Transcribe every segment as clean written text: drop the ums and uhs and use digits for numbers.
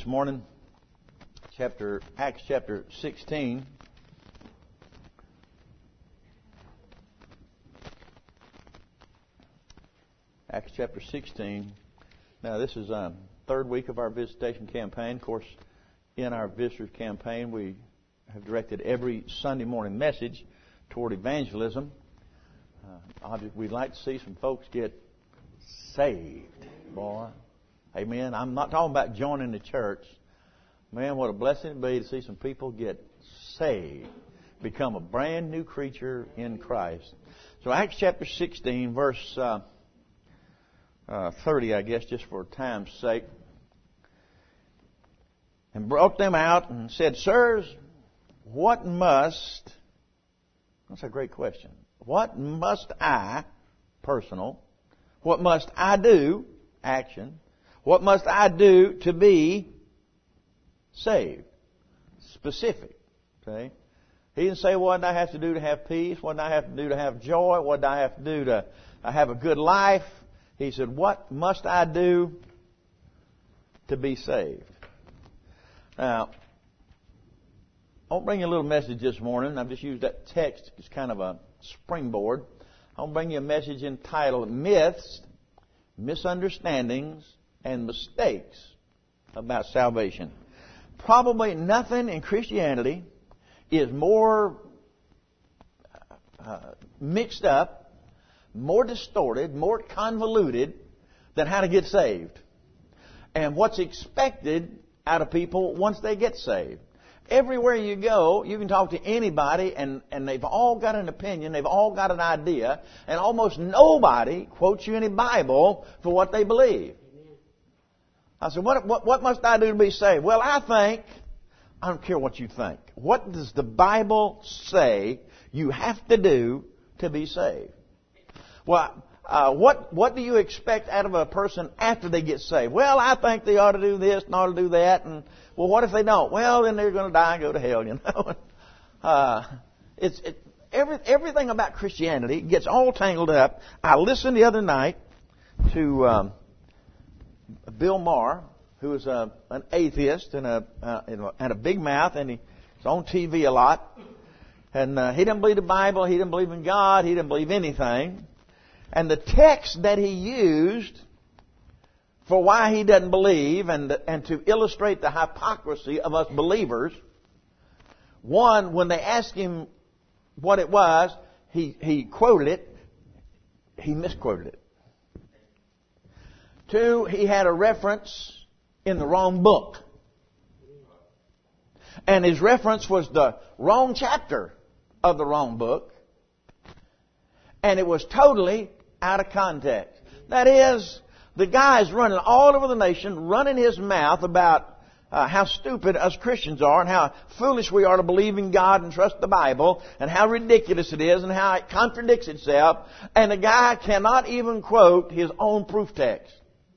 this morning, Acts chapter 16. Acts chapter 16. Now, this is third week of our visitation campaign. Of course, in our visitors campaign, we have directed every Sunday morning message toward evangelism. We'd like to see some folks get saved, boy. Amen. I'm not talking about joining the church. Man, what a blessing it'd be to see some people get saved, become a brand new creature in Christ. So Acts chapter 16, verse 30, I guess, just for time's sake. And brought them out and said, Sirs, what must... That's a great question. What must I, personal, what must I do, action, what must I do to be saved? Specific. Okay? He didn't say what did I have to do to have peace, what did I have to do to have joy, what did I have to do to have a good life. He said, what must I do to be saved? Now, I'll bring you a little message this morning. I've just used that text as kind of a springboard. I'll bring you a message entitled Myths, Misunderstandings, and Mistakes about Salvation. Probably nothing in Christianity is more mixed up, more distorted, more convoluted than how to get saved and what's expected out of people once they get saved. Everywhere you go, you can talk to anybody and they've all got an opinion, they've all got an idea, and almost nobody quotes you any Bible for what they believe. I said, what must I do to be saved? Well, I don't care what you think. What does the Bible say you have to do to be saved? Well, what do you expect out of a person after they get saved? Well, I think they ought to do this and ought to do that. And well, what if they don't? Well, then they're going to die and go to hell. You know, everything about Christianity gets all tangled up. I listened the other night to Bill Maher, who is an atheist and a big mouth, and he's on TV a lot. And he didn't believe the Bible. He didn't believe in God. He didn't believe anything. And the text that he used for why he doesn't believe and to illustrate the hypocrisy of us believers, one, when they asked him what it was, he quoted it. He misquoted it. Two, he had a reference in the wrong book. And his reference was the wrong chapter of the wrong book. And it was totally out of context. That is, the guy's running all over the nation, running his mouth about how stupid us Christians are and how foolish we are to believe in God and trust the Bible and how ridiculous it is and how it contradicts itself. And the guy cannot even quote his own proof text.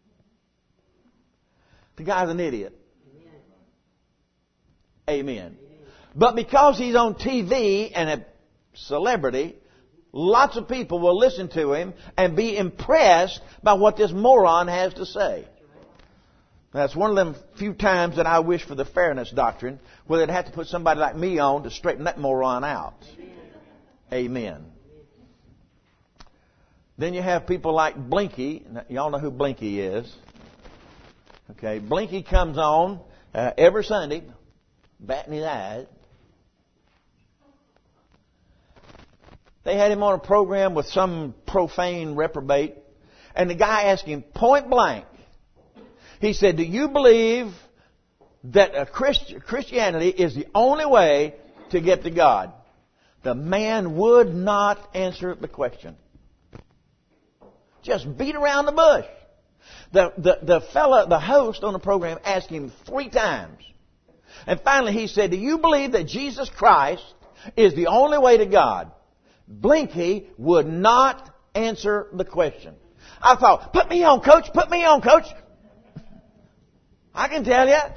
The guy's an idiot. Amen. But because he's on TV and a celebrity, lots of people will listen to him and be impressed by what this moron has to say. That's one of them few times that I wish for the fairness doctrine, where they'd have to put somebody like me on to straighten that moron out. Amen. Then you have people like Blinky. Y'all know who Blinky is. Okay, Blinky comes on every Sunday, batting his eyes. They had him on a program with some profane reprobate, and the guy asked him point blank. He said, do you believe that Christianity is the only way to get to God? The man would not answer the question. Just beat around the bush. The host on the program asked him 3 times. And finally he said, do you believe that Jesus Christ is the only way to God? Blinky would not answer the question. I thought, put me on, coach. Put me on, coach. I can tell you.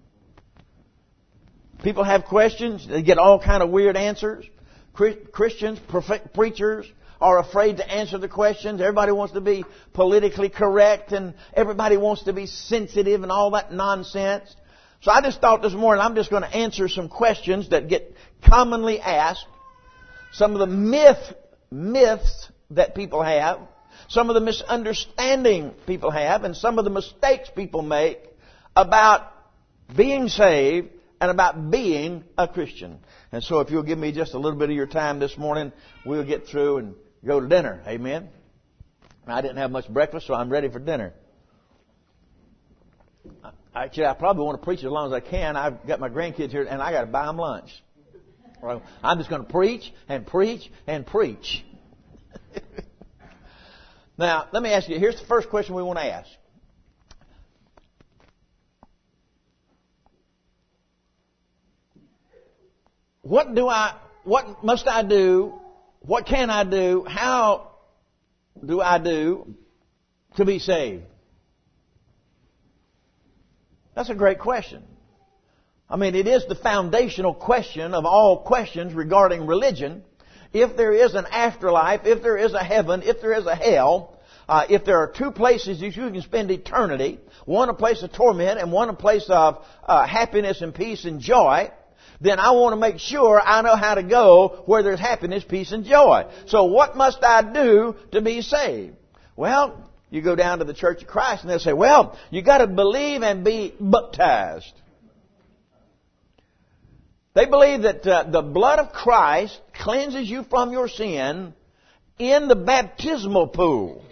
People have questions. They get all kind of weird answers. Christians, preachers are afraid to answer the questions. Everybody wants to be politically correct and everybody wants to be sensitive and all that nonsense. So I just thought this morning I'm just going to answer some questions that get commonly asked. Some of the myths that people have. Some of the misunderstanding people have. And some of the mistakes people make about being saved and about being a Christian. And so if you'll give me just a little bit of your time this morning, we'll get through and go to dinner. Amen? I didn't have much breakfast, so I'm ready for dinner. Actually, I probably want to preach as long as I can. I've got my grandkids here, and I got to buy them lunch. I'm just going to preach and preach and preach. Now, let me ask you, here's the first question we want to ask. What must I do? What can I do? How do I do to be saved? That's a great question. I mean, it is the foundational question of all questions regarding religion. If there is an afterlife, if there is a heaven, if there is a hell, if there are two places that you can spend eternity, one a place of torment and one a place of happiness and peace and joy, then I want to make sure I know how to go where there's happiness, peace, and joy. So what must I do to be saved? Well, you go down to the Church of Christ and they'll say, well, you got to believe and be baptized. They believe that the blood of Christ cleanses you from your sin in the baptismal pool.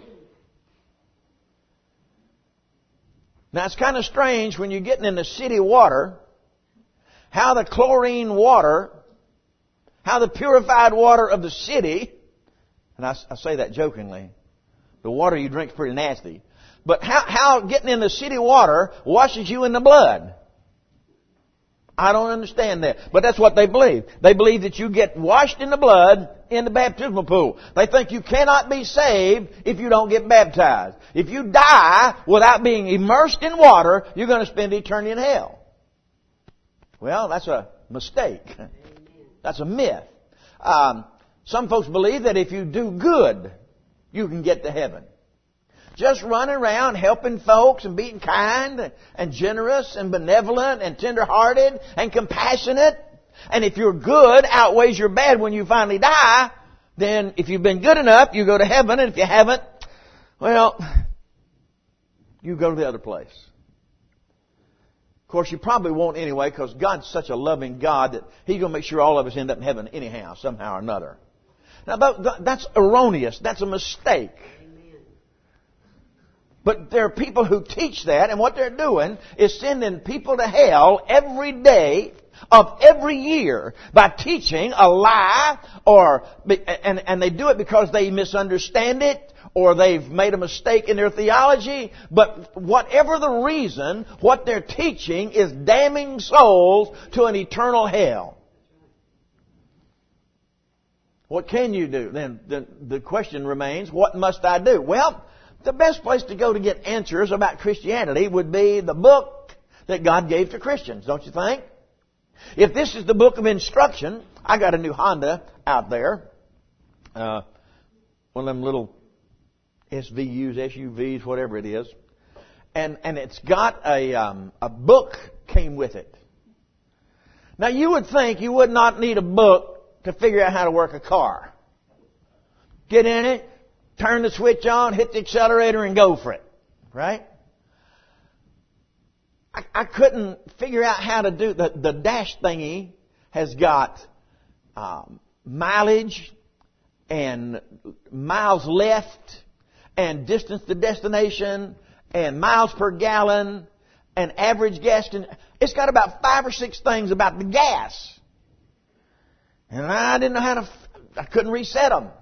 Now, it's kind of strange when you're getting in the city water, how the chlorine water, how the purified water of the city, and I say that jokingly, the water you drink is pretty nasty, but how getting in the city water washes you in the blood. I don't understand that. But that's what they believe. They believe that you get washed in the blood in the baptismal pool. They think you cannot be saved if you don't get baptized. If you die without being immersed in water, you're going to spend eternity in hell. Well, that's a mistake. That's a myth. Some folks believe that if you do good, you can get to heaven. Just running around helping folks and being kind and generous and benevolent and tender-hearted and compassionate. And if your good outweighs your bad when you finally die, then if you've been good enough, you go to heaven. And if you haven't, well, you go to the other place. Of course, you probably won't anyway, because God's such a loving God that He's going to make sure all of us end up in heaven anyhow, somehow or another. Now, that's erroneous. That's a mistake. But there are people who teach that, and what they're doing is sending people to hell every day of every year by teaching a lie, and they do it because they misunderstand it, or they've made a mistake in their theology. But whatever the reason, what they're teaching is damning souls to an eternal hell. What can you do? Then the question remains, what must I do? Well, the best place to go to get answers about Christianity would be the book that God gave to Christians, don't you think? If this is the book of instruction, I got a new Honda out there. One of them little SVUs, SUVs, whatever it is. And it's got a book came with it. Now you would think you would not need a book to figure out how to work a car. Get in it, turn the switch on, hit the accelerator, and go for it. Right? I couldn't figure out how to do the dash thingy. Has got mileage and miles left and distance to destination and miles per gallon and average gas. It's got about 5 or 6 things about the gas. And I didn't know I couldn't reset them.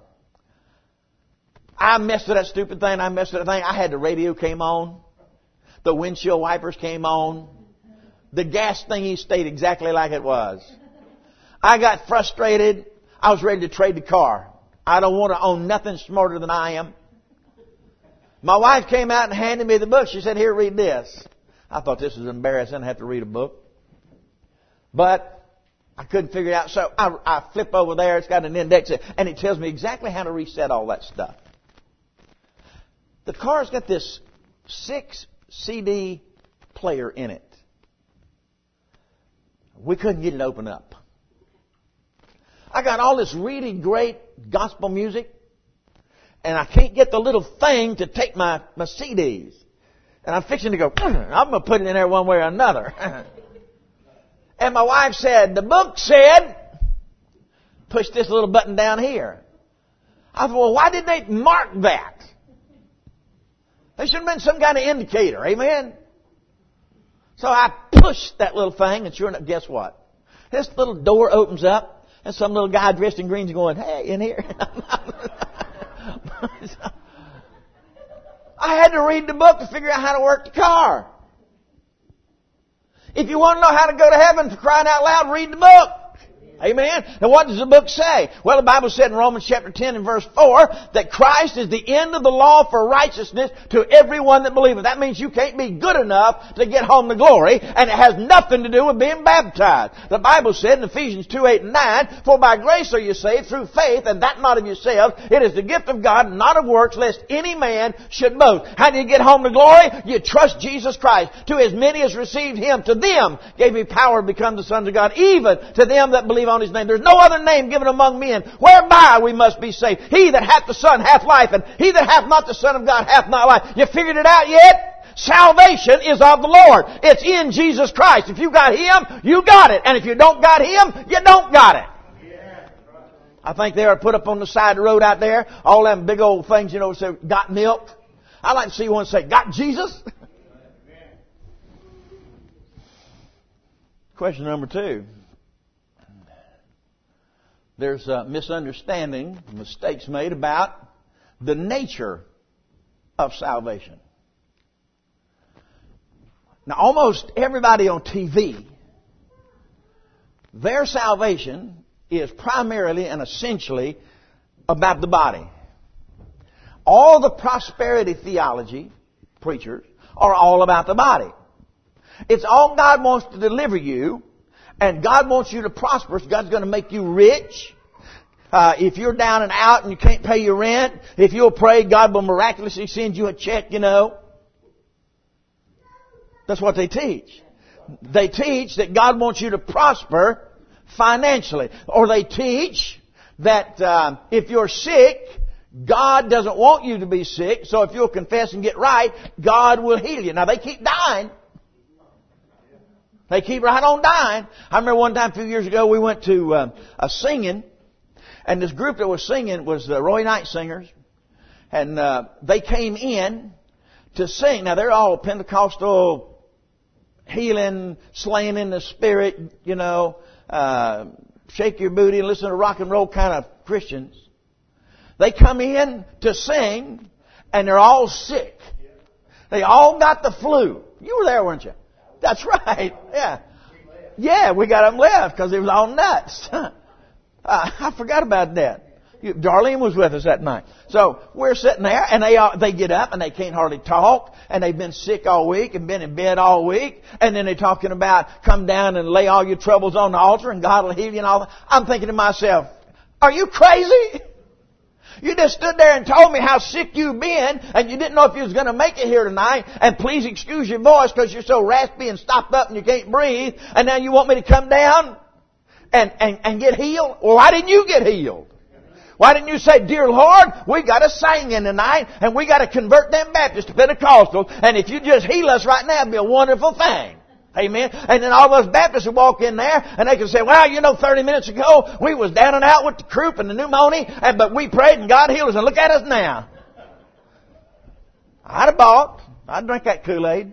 I messed with that stupid thing. I had the radio came on. The windshield wipers came on. The gas thingy stayed exactly like it was. I got frustrated. I was ready to trade the car. I don't want to own nothing smarter than I am. My wife came out and handed me the book. She said, "Here, read this." I thought this was embarrassing. I have to read a book. But I couldn't figure it out. So I flip over there. It's got an index. And it tells me exactly how to reset all that stuff. The car's got this 6 CD player in it. We couldn't get it open up. I got all this really great gospel music, and I can't get the little thing to take my CDs. And I'm fixing to go, I'm going to put it in there one way or another. And my wife said, the book said, push this little button down here. I thought, well, why did they mark that? There should have been some kind of indicator. Amen? So I pushed that little thing, and sure enough, guess what? This little door opens up, and some little guy dressed in green is going, hey, in here. I had to read the book to figure out how to work the car. If you want to know how to go to heaven, for crying out loud, read the book. Amen. Now what does the book say? Well, the Bible said in Romans chapter 10 and verse 4 that Christ is the end of the law for righteousness to everyone that believeth. That means you can't be good enough to get home to glory, and it has nothing to do with being baptized. The Bible said in Ephesians 2, 8 and 9, for by grace are you saved through faith, and that not of yourselves. It is the gift of God, not of works, lest any man should boast. How do you get home to glory? You trust Jesus Christ. To as many as received Him, to them gave He power to become the sons of God, even to them that believe on His name. There's no other name given among men whereby we must be saved. He that hath the Son hath life, and he that hath not the Son of God hath not life. You figured it out yet? Salvation is of the Lord. It's in Jesus Christ. If you got Him, you got it. And if you don't got Him, you don't got it. I think they are put up on the side of the road out there, all them big old things, you know, say, got milk. I like to see one say, got Jesus? Question number 2. There's a misunderstanding, mistakes made about the nature of salvation. Now, almost everybody on TV, their salvation is primarily and essentially about the body. All the prosperity theology preachers are all about the body. It's all God wants to deliver you. And God wants you to prosper. So God's going to make you rich. If you're down and out and you can't pay your rent, if you'll pray, God will miraculously send you a check, you know. That's what they teach. They teach that God wants you to prosper financially. Or they teach that if you're sick, God doesn't want you to be sick. So if you'll confess and get right, God will heal you. Now they keep dying. They keep right on dying. I remember one time a few years ago we went to a singing, and this group that was singing was the Roy Knight Singers, and they came in to sing. Now they're all Pentecostal, healing, slaying in the Spirit, you know, shake your booty and listen to rock and roll kind of Christians. They come in to sing, and they're all sick. They all got the flu. You were there, weren't you? That's right. Yeah. Yeah, we got them left because it was all nuts. I forgot about that. Darlene was with us that night. So we're sitting there, and they get up, and they can't hardly talk, and they've been sick all week and been in bed all week, and then they're talking about come down and lay all your troubles on the altar, and God will heal you and all that. I'm thinking to myself, are you crazy? You just stood there and told me how sick you've been, and you didn't know if you was going to make it here tonight, and please excuse your voice because you're so raspy and stopped up and you can't breathe, and now you want me to come down and get healed? Well, why didn't you get healed? Why didn't you say, dear Lord, we got a singing tonight, and we got to convert them Baptists to Pentecostals, and if you just heal us right now, it'd be a wonderful thing. Amen. And then all those Baptists would walk in there and they could say, well, you know, 30 minutes ago we was down and out with the croup and the pneumonia, but we prayed and God healed us, and look at us now. I'd have bought. I'd drink that Kool-Aid.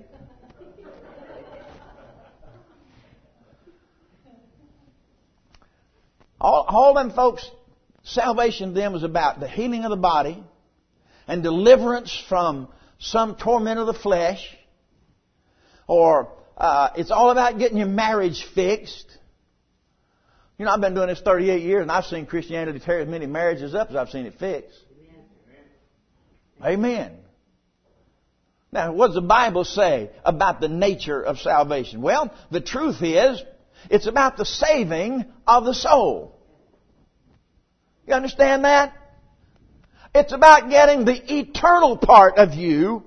All them folks, salvation to them was about the healing of the body and deliverance from some torment of the flesh, or it's all about getting your marriage fixed. You know, I've been doing this 38 years, and I've seen Christianity tear as many marriages up as I've seen it fixed. Amen. Now, what does the Bible say about the nature of salvation? Well, the truth is, it's about the saving of the soul. You understand that? It's about getting the eternal part of you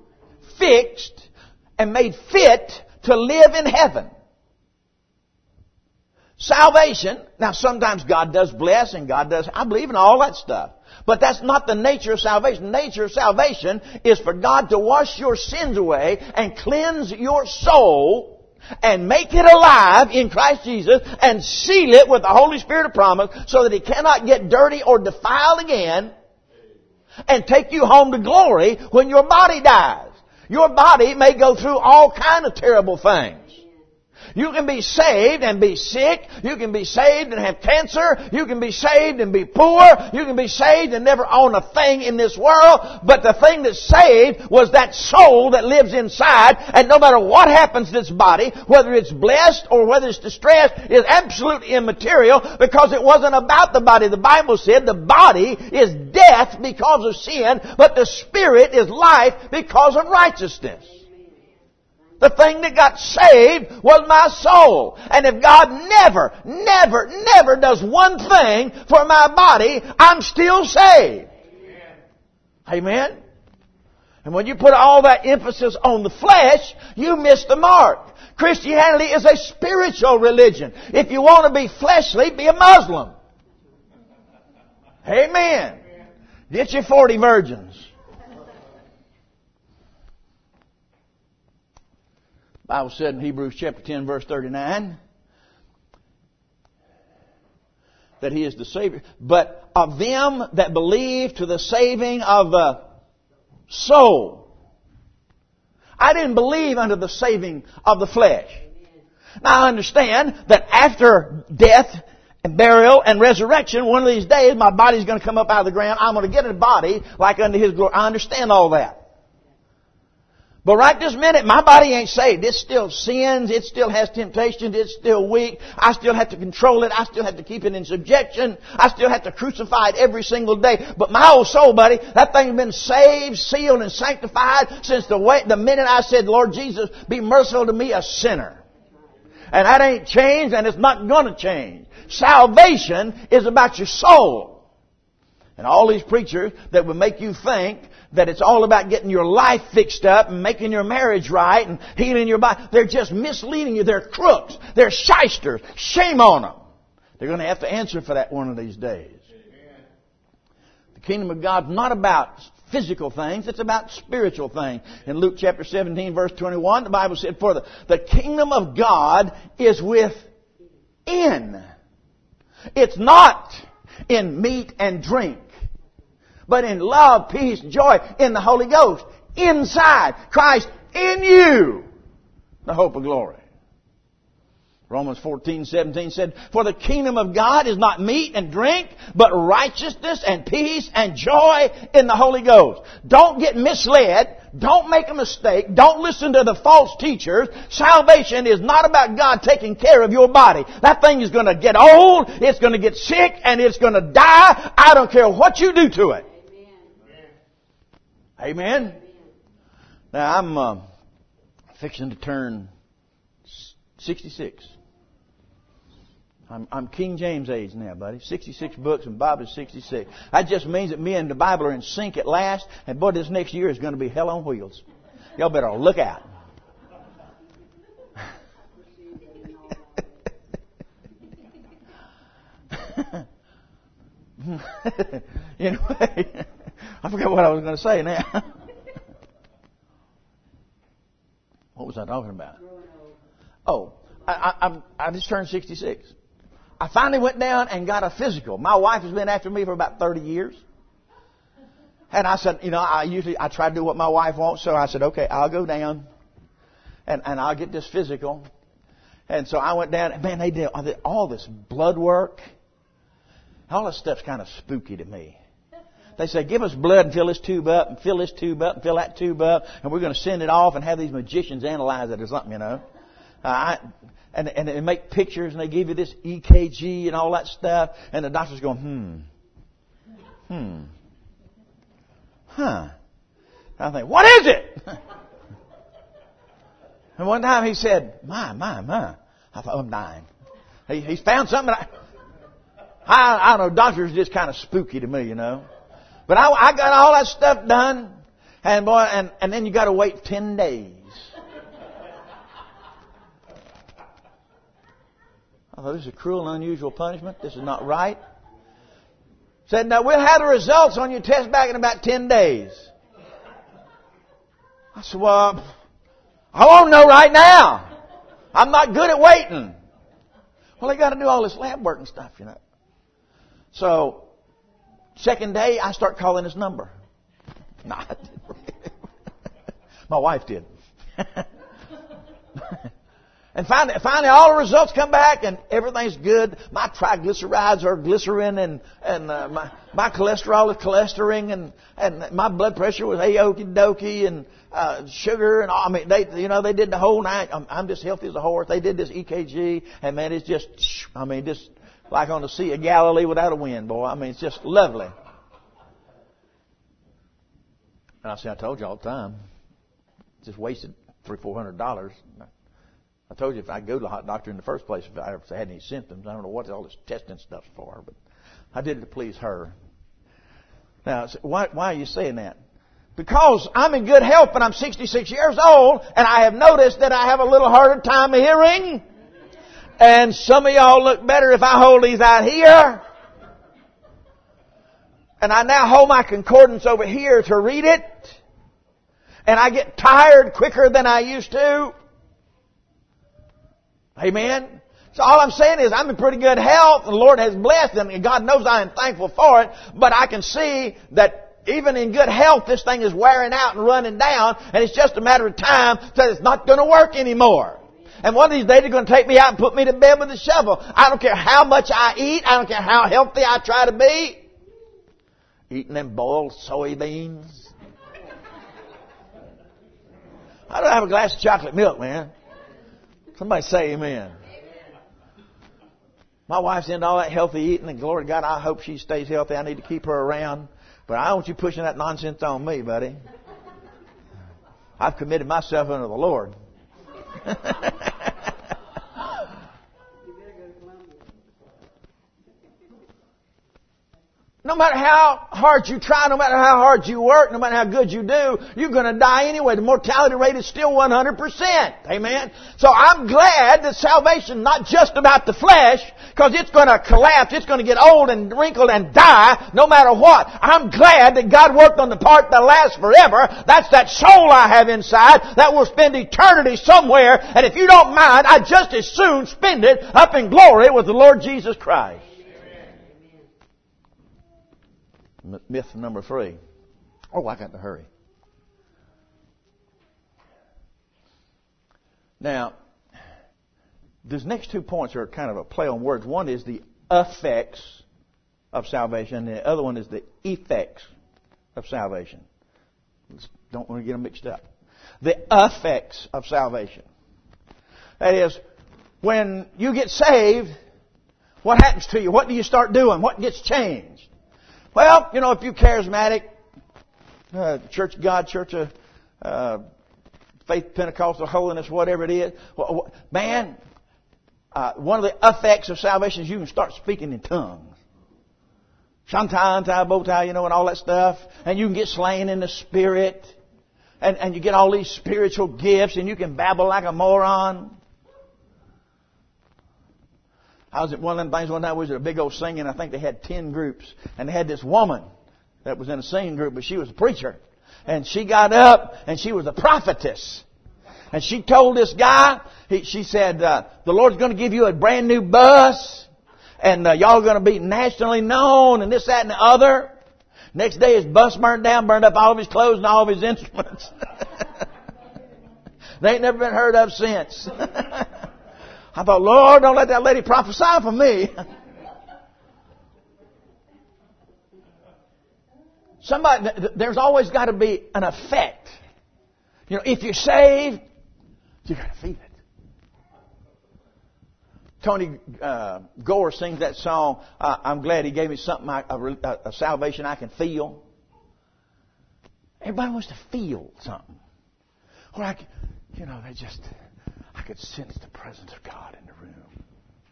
fixed and made fit to live in heaven. Salvation, now sometimes God does bless and God does, I believe in all that stuff. But that's not the nature of salvation. The nature of salvation is for God to wash your sins away and cleanse your soul and make it alive in Christ Jesus and seal it with the Holy Spirit of promise so that it cannot get dirty or defiled again and take you home to glory when your body dies. Your body may go through all kind of terrible things. You can be saved and be sick. You can be saved and have cancer. You can be saved and be poor. You can be saved and never own a thing in this world. But the thing that saved was that soul that lives inside. And no matter what happens to this body, whether it's blessed or whether it's distressed, is absolutely immaterial because it wasn't about the body. The Bible said the body is death because of sin, but the spirit is life because of righteousness. The thing that got saved was my soul. And if God never does one thing for my body, I'm still saved. Amen? And when you put all that emphasis on the flesh, you miss the mark. Christianity is a spiritual religion. If you want to be fleshly, be a Muslim. Amen. Get your 40 virgins. The Bible said in Hebrews chapter 10 verse 39 that He is the Savior. But of them that believe to the saving of the soul. I didn't believe unto the saving of the flesh. Now I understand that after death and burial and resurrection, one of these days my body's going to come up out of the ground. I'm going to get a body like unto His glory. I understand all that. But right this minute, my body ain't saved. It still sins. It still has temptations. It's still weak. I still have to control it. I still have to keep it in subjection. I still have to crucify it every single day. But my old soul, buddy, that thing's been saved, sealed, and sanctified since the minute I said, Lord Jesus, be merciful to me, a sinner. And that ain't changed, and it's not going to change. Salvation is about your soul. And all these preachers that would make you think that it's all about getting your life fixed up and making your marriage right and healing your body, they're just misleading you. They're crooks. They're shysters. Shame on them. They're going to have to answer for that one of these days. Amen. The kingdom of God's not about physical things. It's about spiritual things. In Luke chapter 17 verse 21, the Bible said, for the kingdom of God is within. It's not in meat and drink, but in love, peace, joy, in the Holy Ghost. Inside. Christ in you. The hope of glory. Romans 14:17 said, for the kingdom of God is not meat and drink, but righteousness and peace and joy in the Holy Ghost. Don't get misled. Don't make a mistake. Don't listen to the false teachers. Salvation is not about God taking care of your body. That thing is going to get old, it's going to get sick, and it's going to die. I don't care what you do to it. Amen. Now I'm fixing to turn 66. I'm King James age now, buddy. 66 books and Bob is 66. That just means that me and the Bible are in sync at last. And boy, this next year is going to be hell on wheels. Y'all better look out. Anyway, I forgot what I was going to say now. What was I talking about? Oh, I just turned 66. I finally went down and got a physical. My wife has been after me for about 30 years. And I said, I try to do what my wife wants. So I said, okay, I'll go down and I'll get this physical. And so I went down. Man, they did all this blood work. All this stuff's kind of spooky to me. They say, give us blood and fill this tube up and fill this tube up and fill that tube up. And we're going to send it off and have these magicians analyze it or something, And they make pictures and they give you this EKG and all that stuff. And the doctor's going, I think, what is it? And one time he said, my. I thought, I'm dying. He's found something. I don't know, doctors are just kind of spooky to me, But I got all that stuff done. And boy, and then you got to wait 10 days. thought, this is a cruel and unusual punishment. This is not right. Said, now we'll have the results on your test back in about 10 days. I said, well, I want to know right now. I'm not good at waiting. Well, they got to do all this lab work and stuff, you know. So, second day, I start calling his number. No, I didn't. My wife did. And finally, all the results come back and everything's good. My triglycerides are glycerin and my cholesterol is cholestering and my blood pressure was a-okie-dokie and sugar and all. I mean, they did the whole nine. I'm just healthy as a horse. They did this EKG and man, it's just, just like on the Sea of Galilee without a wind, boy. I mean, it's just lovely. And I say, I told you all the time. Just wasted $300-400. I told you if I go to the hot doctor in the first place, if I ever had any symptoms, I don't know what all this testing stuff's for, but I did it to please her. Now, why are you saying that? Because I'm in good health, but I'm 66 years old, and I have noticed that I have a little harder time hearing. And some of y'all look better if I hold these out here. And I now hold my concordance over here to read it. And I get tired quicker than I used to. Amen. So all I'm saying is I'm in pretty good health. And the Lord has blessed them. And God knows I am thankful for it. But I can see that even in good health, this thing is wearing out and running down. And it's just a matter of time that it's not going to work anymore. And one of these days they're going to take me out and put me to bed with a shovel. I don't care how much I eat. I don't care how healthy I try to be. Eating them boiled soybeans. I don't have a glass of chocolate milk, man. Somebody say amen. My wife's into all that healthy eating, and glory to God, I hope she stays healthy. I need to keep her around. But I don't want you pushing that nonsense on me, buddy. I've committed myself unto the Lord. No matter how hard you try, no matter how hard you work, no matter how good you do, you're going to die anyway. The mortality rate is still 100%. Amen? So I'm glad that salvation is not just about the flesh, because it's going to collapse, it's going to get old and wrinkled and die no matter what. I'm glad that God worked on the part that lasts forever. That's that soul I have inside that will spend eternity somewhere. And if you don't mind, I'd just as soon spend it up in glory with the Lord Jesus Christ. Myth number 3. Oh, I got to hurry. Now, these next 2 points are kind of a play on words. One is the effects of salvation, and the other one is the effects of salvation. Don't want to get them mixed up. The effects of salvation. That is, when you get saved, what happens to you? What do you start doing? What gets changed? Well, if you're charismatic, Church of God, Church of Faith, Pentecostal, Holiness, whatever it is, man, one of the effects of salvation is you can start speaking in tongues. Shantai, botai, and all that stuff. And you can get slain in the Spirit. And you get all these spiritual gifts, and you can babble like a moron. I was at one of them things one night. We was at a big old singing. I think they had 10 groups. And they had this woman that was in a singing group, but she was a preacher. And she got up, and she was a prophetess. And she told this guy, she said, the Lord's going to give you a brand new bus. And y'all are going to be nationally known, and this, that, and the other. Next day his bus burned down, burned up all of his clothes and all of his instruments. They ain't never been heard of since. I thought, Lord, don't let that lady prophesy for me. There's always got to be an effect. If you're saved, you got to feel it. Tony Gore sings that song, I'm glad he gave me something, a salvation I can feel. Everybody wants to feel something. Or I could sense the presence of God in the room.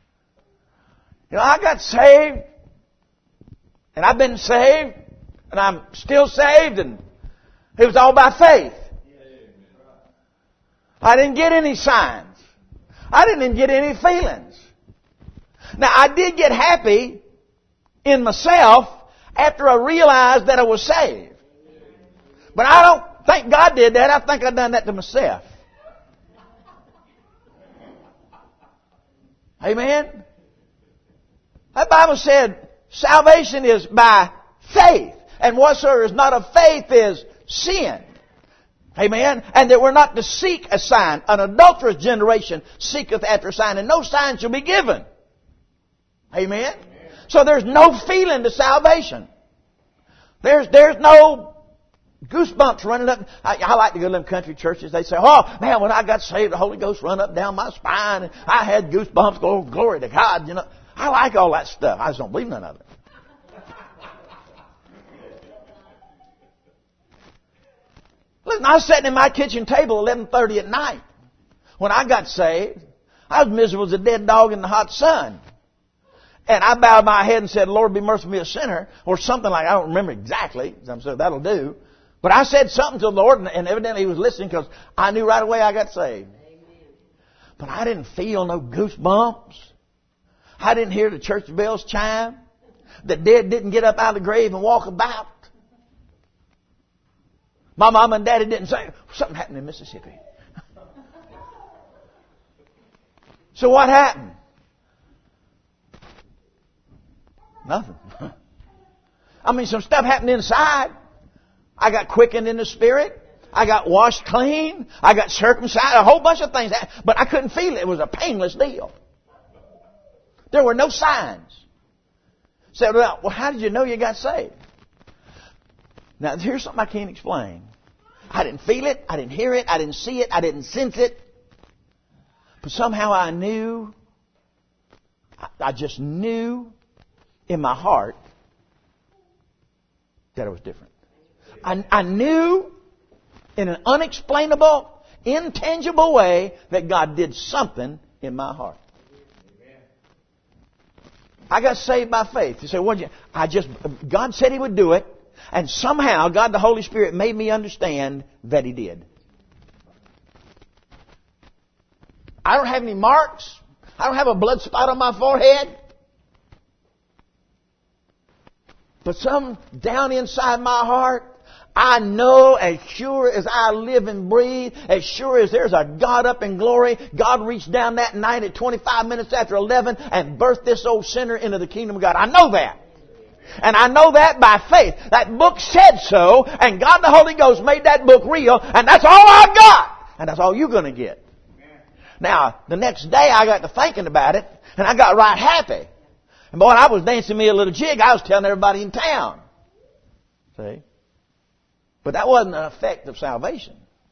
I got saved, and I've been saved, and I'm still saved, and it was all by faith. I didn't get any signs. I didn't even get any feelings. Now, I did get happy in myself after I realized that I was saved. But I don't think God did that. I think I've done that to myself. Amen? That Bible said salvation is by faith. And whatsoever is not of faith is sin. Amen? And that we're not to seek a sign. An adulterous generation seeketh after a sign, and no sign shall be given. Amen? So there's no feeling to salvation. There's no goosebumps running up. I like to go to them country churches. They say, oh, man, when I got saved, the Holy Ghost run up down my spine, and I had goosebumps. Oh, glory to God. You know, I like all that stuff. I just don't believe none of it. Listen, I was sitting at my kitchen table 11:30 at night. When I got saved, I was miserable as a dead dog in the hot sun. And I bowed my head and said, Lord, be merciful to me, a sinner, or something like that. I don't remember exactly. So that'll do. But I said something to the Lord, and evidently He was listening, because I knew right away I got saved. Amen. But I didn't feel no goosebumps. I didn't hear the church bells chime. The dead didn't get up out of the grave and walk about. My mom and daddy didn't say, something happened in Mississippi. So what happened? Nothing. I mean, some stuff happened inside. I got quickened in the spirit. I got washed clean. I got circumcised. A whole bunch of things. But I couldn't feel it. It was a painless deal. There were no signs. Said, well, how did you know you got saved? Now, here's something I can't explain. I didn't feel it. I didn't hear it. I didn't see it. I didn't sense it. But somehow I knew. I just knew in my heart that it was different. I knew in an unexplainable, intangible way that God did something in my heart. I got saved by faith. You say, what did you? God said He would do it, and somehow God the Holy Spirit made me understand that He did. I don't have any marks. I don't have a blood spot on my forehead. But some down inside my heart, I know as sure as I live and breathe, as sure as there's a God up in glory, God reached down that night at 25 minutes after 11 and birthed this old sinner into the kingdom of God. I know that. And I know that by faith. That book said so, and God the Holy Ghost made that book real, and that's all I've got. And that's all you're going to get. Now, the next day I got to thinking about it, and I got right happy. And boy, I was dancing me a little jig. I was telling everybody in town. See? But that wasn't an effect of salvation.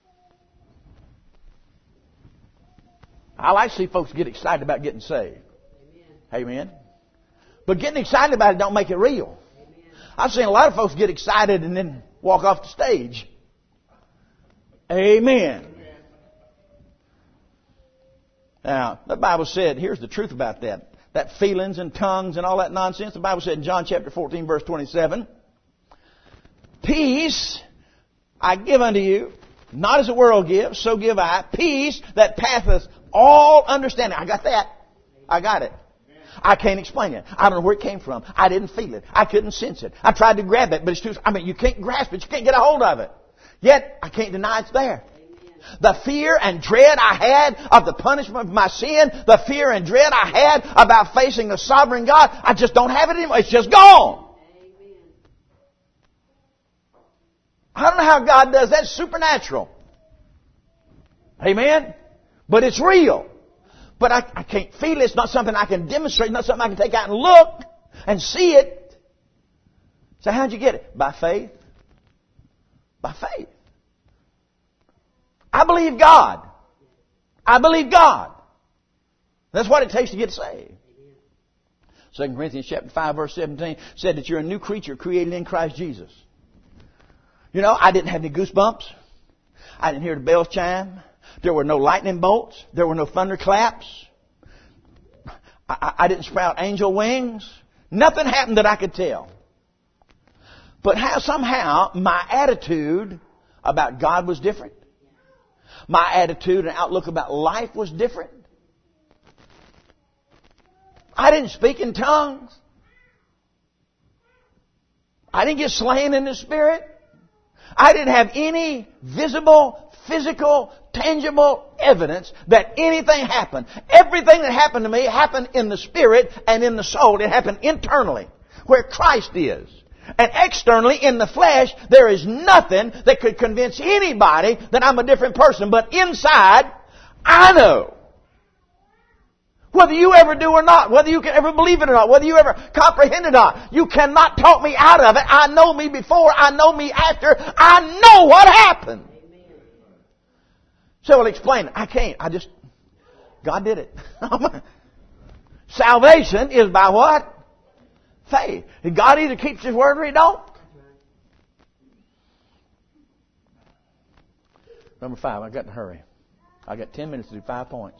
I like to see folks get excited about getting saved. Amen. Amen. But getting excited about it don't make it real. Amen. I've seen a lot of folks get excited and then walk off the stage. Amen. Amen. Now, the Bible said, here's the truth about that. That feelings and tongues and all that nonsense. The Bible said in John chapter 14, verse 27, peace I give unto you, not as the world gives, so give I. Peace that passeth all understanding. I got that. I got it. I can't explain it. I don't know where it came from. I didn't feel it. I couldn't sense it. I tried to grab it, but it's too... you can't grasp it. You can't get a hold of it. Yet, I can't deny it's there. The fear and dread I had of the punishment of my sin, the fear and dread I had about facing the sovereign God, I just don't have it anymore. It's just gone. Amen. I don't know how God does that. It's supernatural. Amen? But it's real. But I can't feel it. It's not something I can demonstrate. It's not something I can take out and look and see it. So how'd you get it? By faith. By faith. I believe God. I believe God. That's what it takes to get saved. 2 Corinthians chapter 5 verse 17 said that you're a new creature created in Christ Jesus. You know, I didn't have any goosebumps. I didn't hear the bells chime. There were no lightning bolts. There were no thunderclaps. I didn't sprout angel wings. Nothing happened that I could tell. But somehow my attitude about God was different. My attitude and outlook about life was different. I didn't speak in tongues. I didn't get slain in the Spirit. I didn't have any visible, physical, tangible evidence that anything happened. Everything that happened to me happened in the Spirit and in the soul. It happened internally, where Christ is. And externally, in the flesh, there is nothing that could convince anybody that I'm a different person. But inside, I know. Whether you ever do or not, whether you can ever believe it or not, whether you ever comprehend it or not, you cannot talk me out of it. I know me before, I know me after, I know what happened. So I'll explain it. I can't. God did it. Salvation is by what? Faith. God either keeps His word or He don't. Number 5, I've got to hurry. I've got 10 minutes to do 5 points.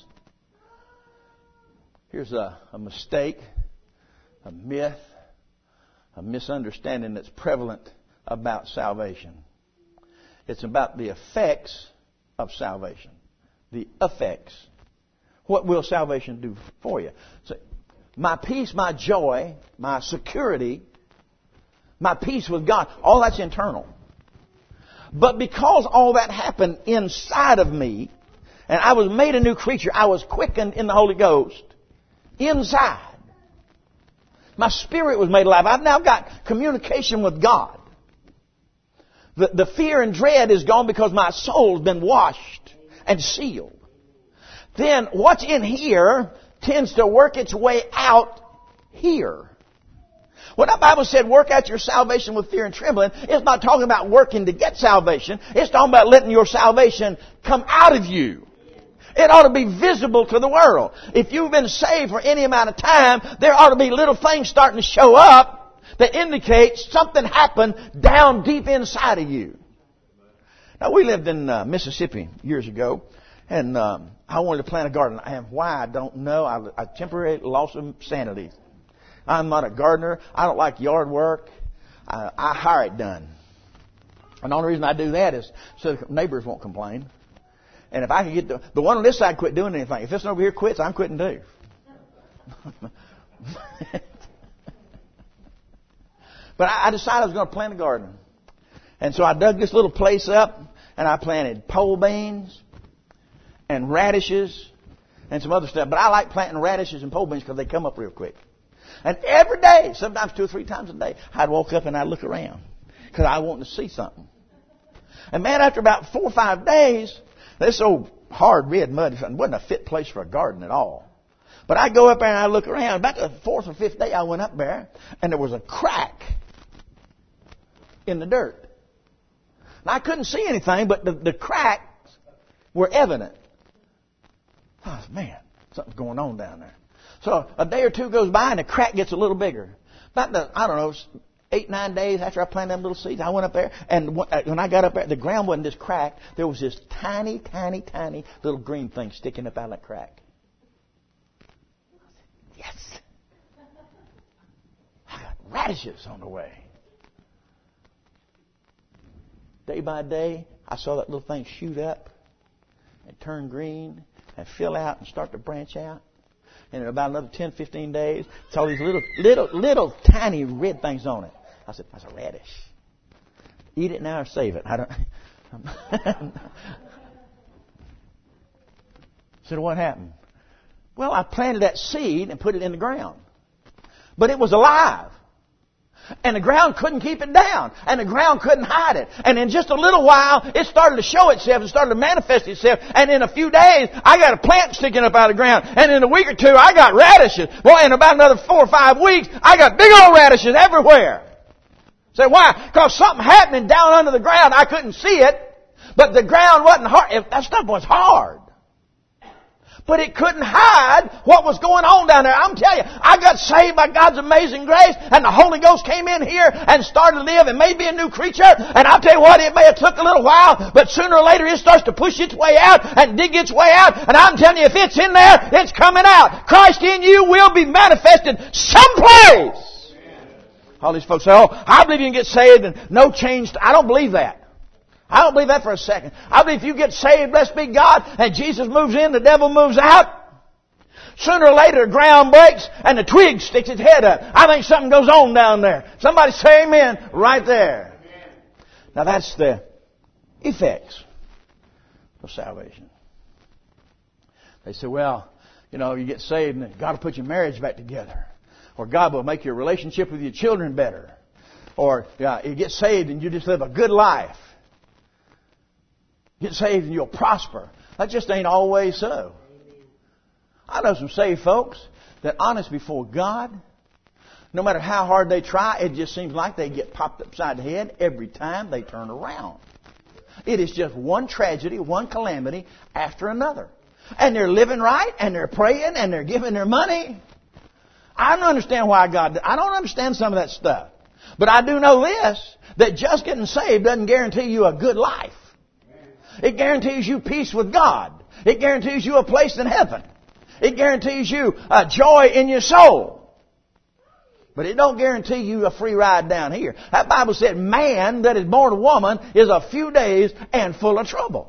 Here's a mistake, a myth, a misunderstanding that's prevalent about salvation. It's about the effects of salvation. The effects. What will salvation do for you? So, my peace, my joy, my security, my peace with God, all that's internal. But because all that happened inside of me, and I was made a new creature, I was quickened in the Holy Ghost, inside. My spirit was made alive. I've now got communication with God. The fear and dread is gone because my soul's been washed and sealed. Then what's in here tends to work its way out here. When the Bible said work out your salvation with fear and trembling, it's not talking about working to get salvation. It's talking about letting your salvation come out of you. It ought to be visible to the world. If you've been saved for any amount of time, there ought to be little things starting to show up that indicate something happened down deep inside of you. Now, we lived in Mississippi years ago, and I wanted to plant a garden. And why, I don't know. I temporarily lost some sanity. I'm not a gardener. I don't like yard work. I hire it done. And the only reason I do that is so the neighbors won't complain. And if I can get the one on this side quit doing anything, if this one over here quits, I'm quitting too. But I decided I was going to plant a garden. And so I dug this little place up, and I planted pole beans and radishes and some other stuff. But I like planting radishes and pole beans because they come up real quick. And every day, sometimes 2 or 3 times a day, I'd walk up and I'd look around because I wanted to see something. And man, after about 4 or 5 days, this old hard red mud wasn't a fit place for a garden at all. But I go up there and I look around. About the 4th or 5th day I went up there, and there was a crack in the dirt. Now, I couldn't see anything, but the cracks were evident. Oh, man, something's going on down there. So a day or 2 goes by, and the crack gets a little bigger. About 8, 9 days after I planted them little seeds, I went up there, and when I got up there, the ground wasn't this cracked. There was this tiny, tiny, tiny little green thing sticking up out of that crack. I said, yes! I got radishes on the way. Day by day, I saw that little thing shoot up and turn green and fill out and start to branch out. And in about another 10, 15 days, it's all these little tiny red things on it. I said, that's a radish. Eat it now or save it. I don't. So what happened? Well, I planted that seed and put it in the ground. But it was alive. And the ground couldn't keep it down. And the ground couldn't hide it. And in just a little while, it started to show itself. It started to manifest itself. And in a few days, I got a plant sticking up out of the ground. And in a week or 2, I got radishes. Well, in about another 4 or 5 weeks, I got big old radishes everywhere. Say, why? Because something happening down under the ground. I couldn't see it. But the ground wasn't hard. That stuff was hard. But it couldn't hide what was going on down there. I'm telling you, I got saved by God's amazing grace, and the Holy Ghost came in here and started to live and made me a new creature. And I'll tell you what, it may have took a little while, but sooner or later it starts to push its way out and dig its way out. And I'm telling you, if it's in there, it's coming out. Christ in you will be manifested someplace. All these folks say, oh, I believe you can get saved and no change. I don't believe that. I don't believe that for a second. I believe if you get saved, blessed be God, and Jesus moves in, the devil moves out. Sooner or later the ground breaks and the twig sticks its head up. I think something goes on down there. Somebody say amen right there. Now that's the effects of salvation. They say, well, you get saved and God will put your marriage back together. Or God will make your relationship with your children better. Or you get saved and you just live a good life. Get saved and you'll prosper. That just ain't always so. I know some saved folks that honest before God, no matter how hard they try, it just seems like they get popped upside the head every time they turn around. It is just one tragedy, one calamity after another. And they're living right, and they're praying, and they're giving their money. I don't understand why I don't understand some of that stuff. But I do know this, that just getting saved doesn't guarantee you a good life. It guarantees you peace with God. It guarantees you a place in heaven. It guarantees you a joy in your soul. But it don't guarantee you a free ride down here. That Bible said, man that is born of woman is a few days and full of trouble.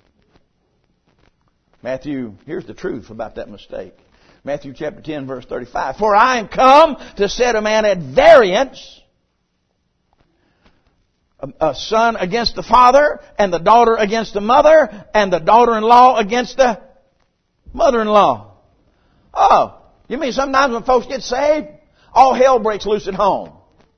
Matthew, here's the truth about that mistake. Matthew chapter 10, verse 35. For I am come to set a man at variance, a son against the father, and the daughter against the mother, and the daughter-in-law against the mother-in-law. Oh, you mean sometimes when folks get saved, all hell breaks loose at home?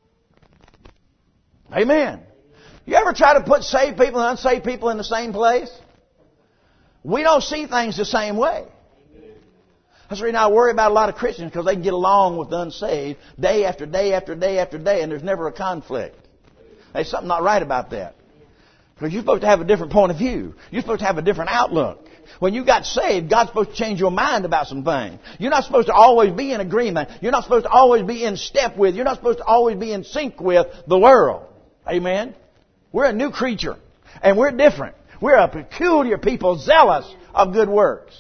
Amen. You ever try to put saved people and unsaved people in the same place? We don't see things the same way. That's the reason I worry about a lot of Christians, because they can get along with the unsaved day after day after day after day, and there's never a conflict. There's something not right about that. Because you're supposed to have a different point of view. You're supposed to have a different outlook. When you got saved, God's supposed to change your mind about some things. You're not supposed to always be in agreement. You're not supposed to always be in step with. You're not supposed to always be in sync with the world. Amen? We're a new creature. And we're different. We're a peculiar people, zealous of good works.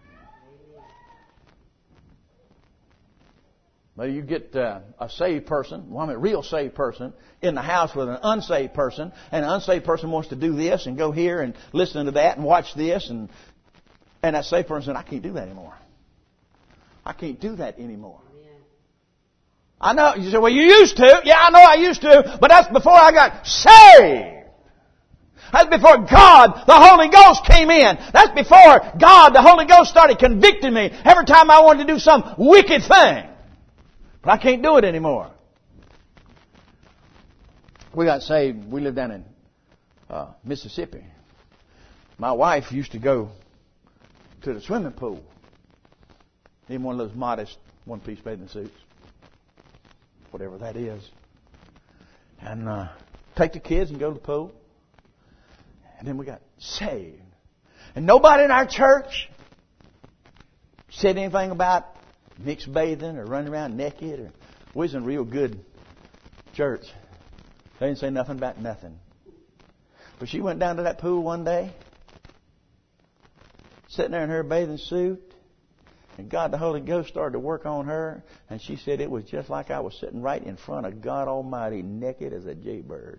Well, you get a saved person, a real saved person, in the house with an unsaved person, and an unsaved person wants to do this and go here and listen to that and watch this, and that saved person said, I can't do that anymore. I can't do that anymore. I know. You say, well, you used to. Yeah, I know I used to, but that's before I got saved. That's before God, the Holy Ghost, came in. That's before God, the Holy Ghost, started convicting me every time I wanted to do some wicked thing. But I can't do it anymore. We got saved. We lived down in Mississippi. My wife used to go to the swimming pool in one of those modest one-piece bathing suits, whatever that is, and take the kids and go to the pool. And then we got saved. And nobody in our church said anything about mixed bathing or running around naked. Or we was in a real good church. They didn't say nothing about nothing. But she went down to that pool one day, sitting there in her bathing suit, and God the Holy Ghost started to work on her, and she said it was just like I was sitting right in front of God Almighty, naked as a jaybird.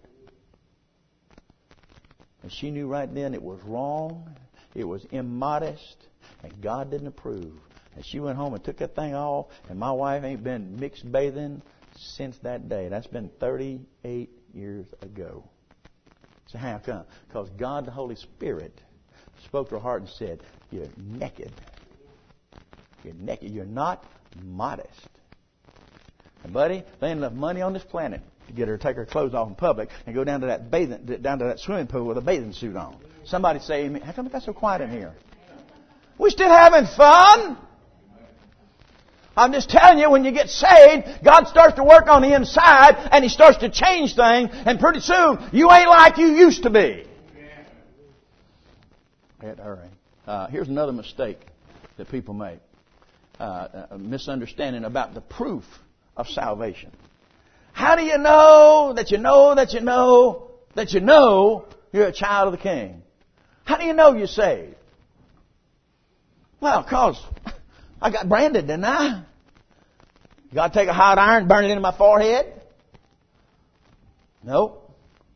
And she knew right then it was wrong, it was immodest, and God didn't approve. And she went home and took that thing off, and my wife ain't been mixed bathing since that day. That's been 38 years ago. So how come? Because God the Holy Spirit spoke to her heart and said, you're naked. You're naked. You're not modest. And buddy, there ain't enough money on this planet to get her to take her clothes off in public and go down to that swimming pool with a bathing suit on. Somebody say, how come it got so quiet in here? We're still having fun. I'm just telling you, when you get saved, God starts to work on the inside, and He starts to change things, and pretty soon, you ain't like you used to be. Here's another mistake that people make. A misunderstanding about the proof of salvation. How do you know that you know that you know that you know you're a child of the King? How do you know you're saved? Well, because I got branded, didn't I? God take a hot iron, burn it into my forehead? Nope.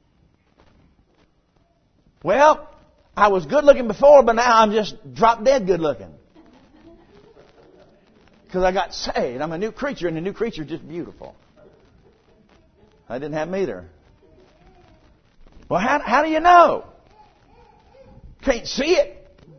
Well, I was good looking before, but now I'm just drop dead good looking. Because I got saved. I'm a new creature, and the new creature is just beautiful. I didn't have them either. Well, how do you know? Can't see it.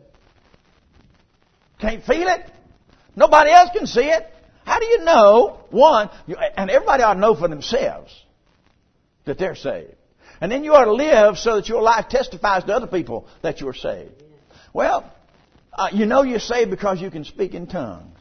Can't feel it. Nobody else can see it. How do you know? One, and everybody ought to know for themselves that they're saved. And then you ought to live so that your life testifies to other people that you're saved. Well, you know you're saved because you can speak in tongues.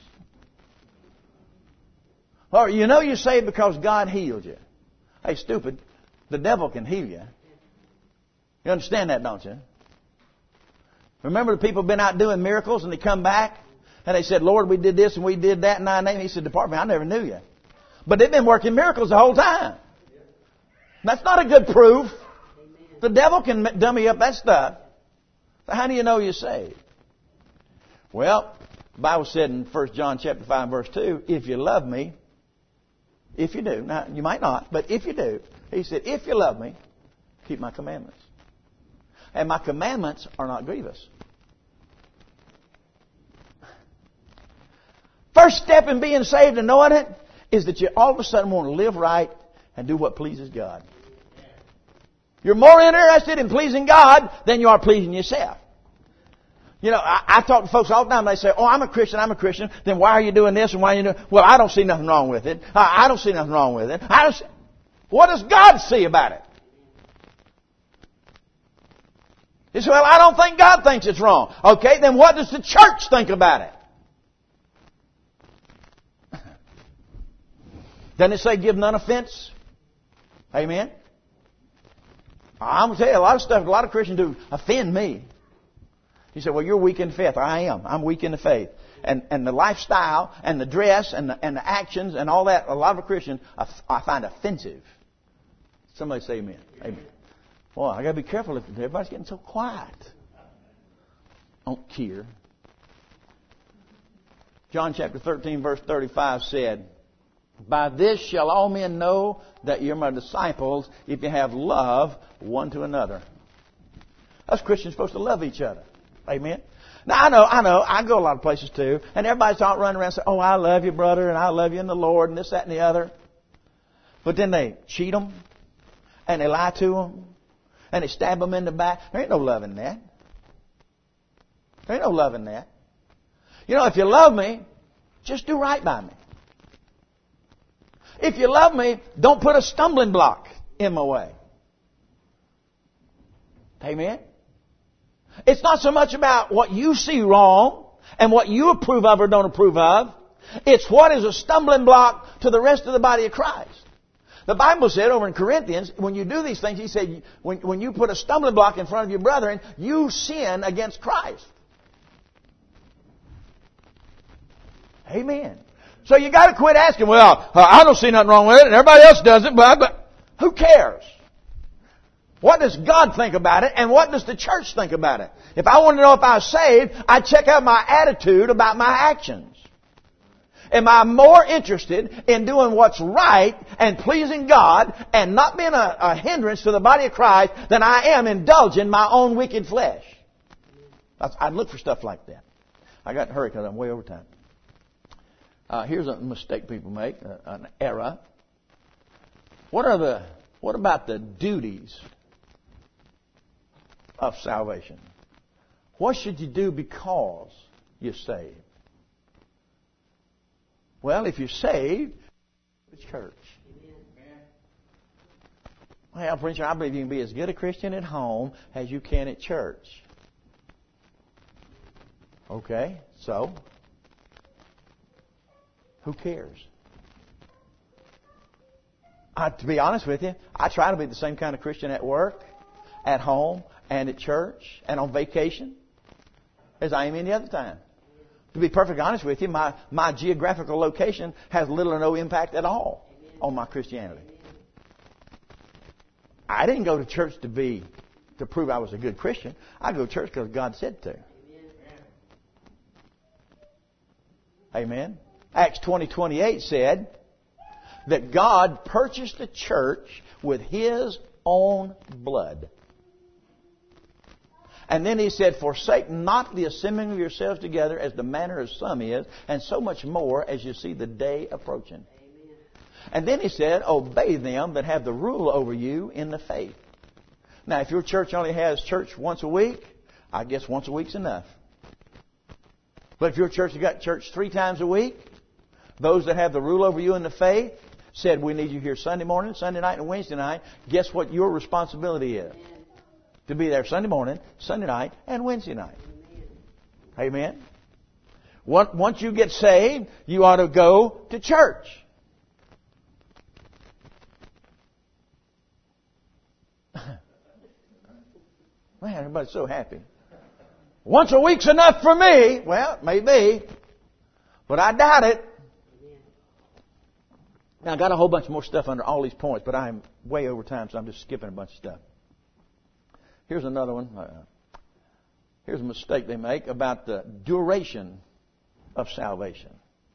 Or you know you're saved because God healed you. Hey, stupid, the devil can heal you. You understand that, don't you? Remember the people have been out doing miracles and they come back and they said, Lord, we did this and we did that in thy name. He said, depart from me, I never knew you. But they've been working miracles the whole time. That's not a good proof. The devil can dummy up that stuff. So how do you know you're saved? Well, the Bible said in 1 John chapter 5 verse 2, if you love me, if you do, now you might not, but if you do, he said, if you love me, keep my commandments. And my commandments are not grievous. First step in being saved and knowing it is that you all of a sudden want to live right and do what pleases God. You're more interested in pleasing God than you are pleasing yourself. You know, I talk to folks all the time. They say, oh, I'm a Christian. Then why are you doing this and why are you doing... Well, I don't see nothing wrong with it. I don't see nothing wrong with it. What does God see about it? He said, well, I don't think God thinks it's wrong. Okay, then what does the church think about it? Doesn't it say give none offense? Amen? I'm going to tell you, a lot of stuff a lot of Christians do offend me. You say, well, you're weak in faith. I am. I'm weak in the faith. And the lifestyle and the dress and the actions and all that, a lot of Christians I find offensive. Somebody say amen. Amen. Boy, I got to be careful if everybody's getting so quiet. Don't care. John chapter 13 verse 35 said, by this shall all men know that you're my disciples if you have love one to another. Us Christians are supposed to love each other. Amen. Now I know. I go a lot of places too, and everybody's out running around and saying, "Oh, I love you, brother, and I love you in the Lord, and this, that, and the other." But then they cheat them, and they lie to them, and they stab them in the back. There ain't no love in that. There ain't no love in that. You know, if you love me, just do right by me. If you love me, don't put a stumbling block in my way. Amen? It's not so much about what you see wrong and what you approve of or don't approve of. It's what is a stumbling block to the rest of the body of Christ. The Bible said over in Corinthians, when you do these things, he said, when you put a stumbling block in front of your brethren, you sin against Christ. Amen. So you got to quit asking, well, I don't see nothing wrong with it, and everybody else does it, but who cares? What does God think about it, and what does the church think about it? If I want to know if I was saved, I check out my attitude about my actions. Am I more interested in doing what's right and pleasing God and not being a hindrance to the body of Christ than I am indulging my own wicked flesh? I'd look for stuff like that. I got to hurry because I'm way over time. Here's a mistake people make, an error. What about the duties of salvation? What should you do because you're saved? Well, if you're saved, go to church. Well, preacher, I believe you can be as good a Christian at home as you can at church. Okay, so who cares? To be honest with you, I try to be the same kind of Christian at work, at home, and at church, and on vacation as I am any other time. To be perfectly honest with you, my geographical location has little or no impact at all on my Christianity. I didn't go to church to prove I was a good Christian. I go to church because God said to. Amen. Acts 20:28 said that God purchased the church with His own blood. And then he said, forsake not the assembling of yourselves together as the manner of some is, and so much more as you see the day approaching. Amen. And then he said, obey them that have the rule over you in the faith. Now, if your church only has church once a week, I guess once a week's enough. But if your church has got church 3 times a week, those that have the rule over you in the faith said, we need you here Sunday morning, Sunday night, and Wednesday night. Guess what your responsibility is? To be there Sunday morning, Sunday night, and Wednesday night. Amen. Once you get saved, you ought to go to church. Man, everybody's so happy. Once a week's enough for me. Well, maybe. But I doubt it. Now, I got a whole bunch more stuff under all these points, but I'm way over time, so I'm just skipping a bunch of stuff. Here's another one. Here's a mistake they make about the duration of salvation.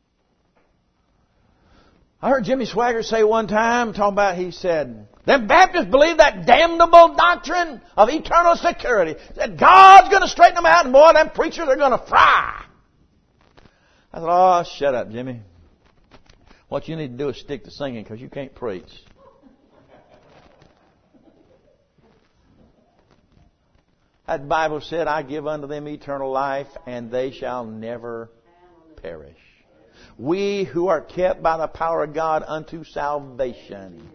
I heard Jimmy Swaggart say one time, he said, them Baptists believe that damnable doctrine of eternal security. That God's going to straighten them out, and boy, them preachers are going to fry. I said, oh, shut up, Jimmy. What you need to do is stick to singing, because you can't preach. That Bible said, I give unto them eternal life, and they shall never perish. We who are kept by the power of God unto salvation.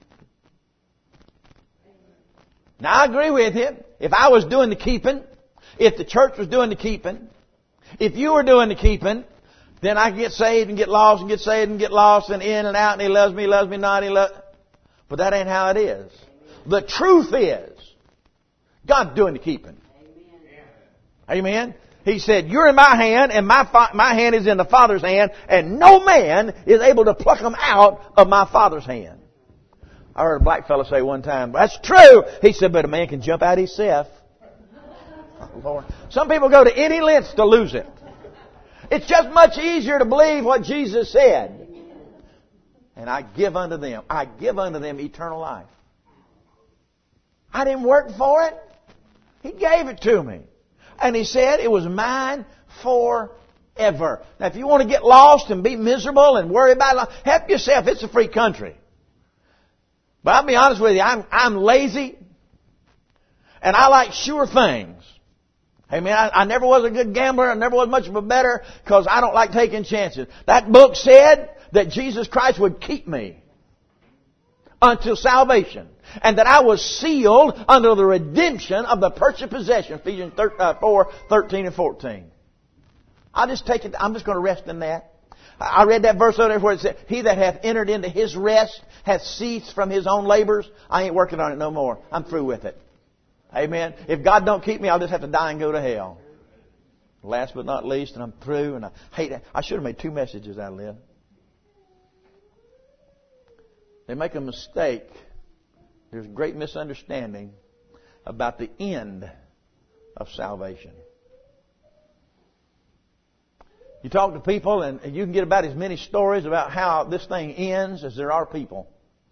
Now, I agree with you. If I was doing the keeping, if the church was doing the keeping, if you were doing the keeping, then I get saved and get lost and get saved and get lost and in and out, and He loves me not. But that ain't how it is. The truth is, God's doing the keeping. Amen. He said, you're in my hand, and my hand is in the Father's hand, and no man is able to pluck them out of my Father's hand. I heard a black fellow say one time, that's true. He said, but a man can jump out himself. Oh, Lord. Some people go to any lengths to lose it. It's just much easier to believe what Jesus said. And I give unto them eternal life. I didn't work for it. He gave it to me. And He said it was mine forever. Now, if you want to get lost and be miserable and worry about it, help yourself. It's a free country. But I'll be honest with you, I'm lazy. And I like sure things. Amen. I never was a good gambler. I never was much of a bettor because I don't like taking chances. That book said that Jesus Christ would keep me until salvation, and that I was sealed under the redemption of the purchased possession. Ephesians 4:13 and 14. I'm just going to rest in that. I read that verse over there where it said, he that hath entered into his rest hath ceased from his own labors. I ain't working on it no more. I'm through with it. Amen. If God don't keep me, I'll just have to die and go to hell. Last but not least, and I'm through, and I hate it. I should have made 2 messages out of this. They make a mistake. There's a great misunderstanding about the end of salvation. You talk to people and you can get about as many stories about how this thing ends as there are people.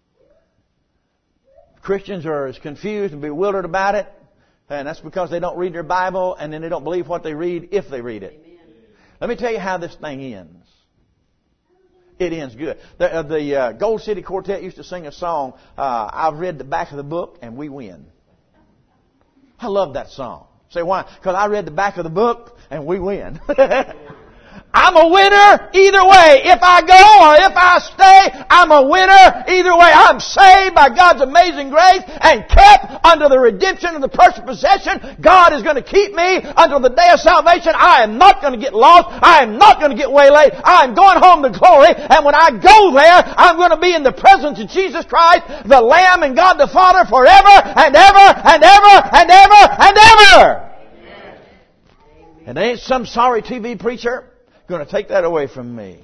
Christians are as confused and bewildered about it, and that's because they don't read their Bible, and then they don't believe what they read if they read it. Amen. Let me tell you how this thing ends. It ends good. The Gold City Quartet used to sing a song, I've read the back of the book and we win. I love that song. Say why? Because I read the back of the book and we win. I'm a winner either way. If I go or if I stay, I'm a winner either way. I'm saved by God's amazing grace and kept under the redemption of the purchased possession. God is going to keep me until the day of salvation. I am not going to get lost. I am not going to get waylaid. I am going home to glory. And when I go there, I'm going to be in the presence of Jesus Christ, the Lamb, and God the Father forever and ever and ever and ever and ever. Amen. And ain't some sorry TV preacher going to take that away from me.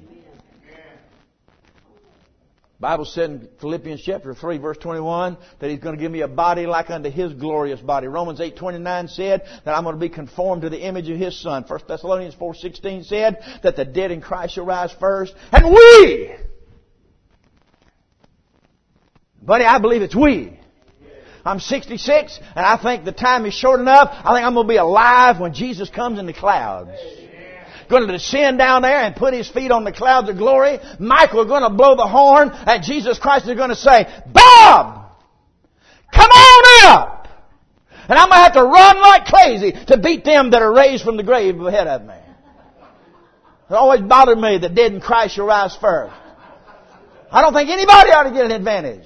The Bible said in Philippians chapter 3 verse 21 that He's going to give me a body like unto His glorious body. Romans 8:29 said that I'm going to be conformed to the image of His Son. 1 Thessalonians 4:16 said that the dead in Christ shall rise first. And we! Buddy, I believe it's we. I'm 66, and I think the time is short enough. I think I'm going to be alive when Jesus comes in the clouds. Going to descend down there and put His feet on the clouds of glory. Michael is going to blow the horn, and Jesus Christ is going to say, Bob! Come on up! And I'm going to have to run like crazy to beat them that are raised from the grave ahead of me. It always bothered me that dead in Christ shall rise first. I don't think anybody ought to get an advantage.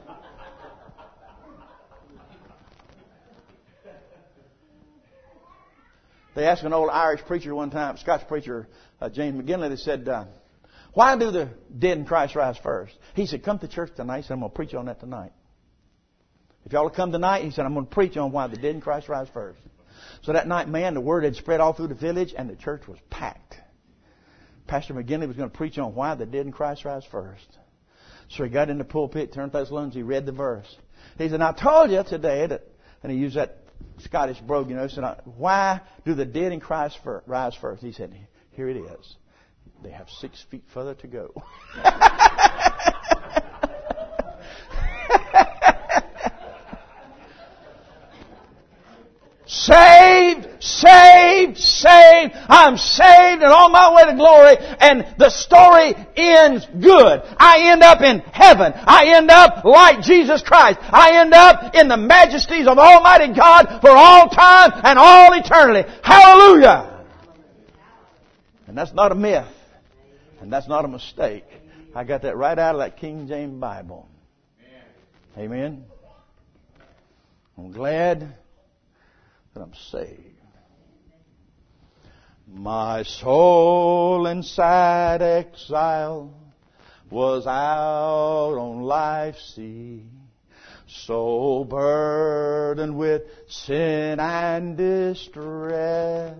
They asked an old Irish preacher one time, Scotch preacher, James McGinley, they said, why do the dead in Christ rise first? He said, come to church tonight. He said, I'm going to preach on that tonight. If y'all will come tonight, he said, I'm going to preach on why the dead in Christ rise first. So that night, man, the word had spread all through the village and the church was packed. Pastor McGinley was going to preach on why the dead in Christ rise first. So he got in the pulpit, turned Thessalonians, he read the verse. He said, I told you today that, and he used that Scottish brogue, he said, why do the dead in Christ rise first? He said, here it is. They have 6 feet further to go. Saved, saved, saved. I'm saved and on my way to glory. And the story ends good. I end up in heaven. I end up like Jesus Christ. I end up in the majesties of Almighty God for all time and all eternity. Hallelujah! And that's not a myth. And that's not a mistake. I got that right out of that King James Bible. Amen. I'm glad that I'm saved. My soul inside exile was out on life's sea, so burdened with sin and distress,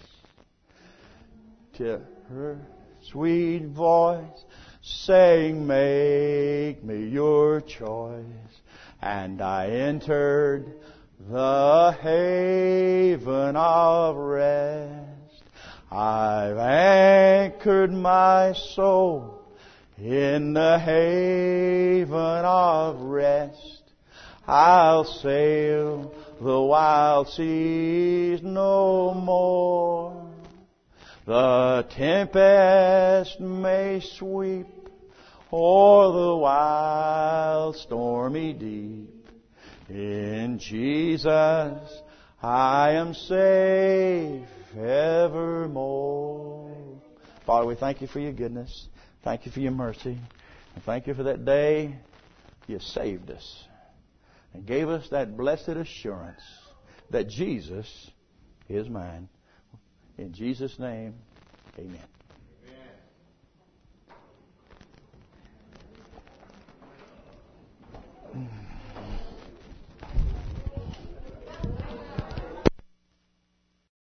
till her sweet voice saying, make me your choice, and I entered the haven of rest. I've anchored my soul in the haven of rest. I'll sail the wild seas no more. The tempest may sweep o'er the wild stormy deep. In Jesus I am safe evermore. Father, we thank you for your goodness. Thank you for your mercy. And thank you for that day you saved us and gave us that blessed assurance that Jesus is mine. In Jesus' name, amen.